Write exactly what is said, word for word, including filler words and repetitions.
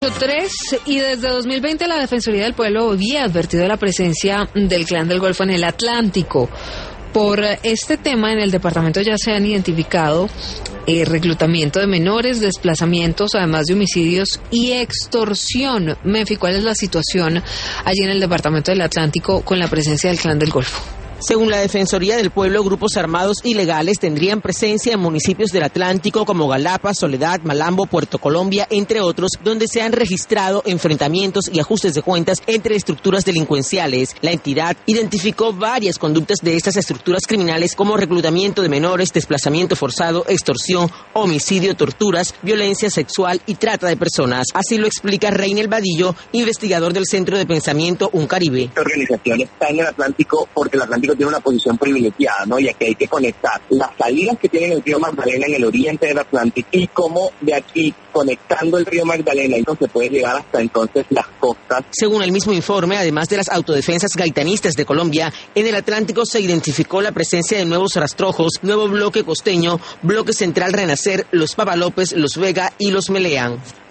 Tres, y desde dos mil veinte la Defensoría del Pueblo había advertido de la presencia del Clan del Golfo en el Atlántico. Por este tema en el departamento ya se han identificado eh, reclutamiento de menores, desplazamientos, además de homicidios y extorsión. Mefi, ¿cuál es la situación allí en el departamento del Atlántico con la presencia del Clan del Golfo? Según la Defensoría del Pueblo, grupos armados ilegales tendrían presencia en municipios del Atlántico como Galapa, Soledad, Malambo, Puerto Colombia, entre otros, donde se han registrado enfrentamientos y ajustes de cuentas entre estructuras delincuenciales. La entidad identificó varias conductas de estas estructuras criminales como reclutamiento de menores, desplazamiento forzado, extorsión, homicidio, torturas, violencia sexual y trata de personas. Así lo explica Reynel Vadillo, investigador del Centro de Pensamiento Un Caribe. Esta organización está en el Atlántico porque el Atlántico tiene una posición privilegiada, ¿no? Y aquí hay que conectar las salidas que tiene el río Magdalena en el oriente del Atlántico y cómo de aquí, conectando el río Magdalena, entonces se puede llegar hasta entonces las costas. Según el mismo informe, además de las autodefensas gaitanistas de Colombia, en el Atlántico se identificó la presencia de nuevos rastrojos, nuevo bloque costeño, bloque central Renacer, los Papa López, los Vega y los Meleán.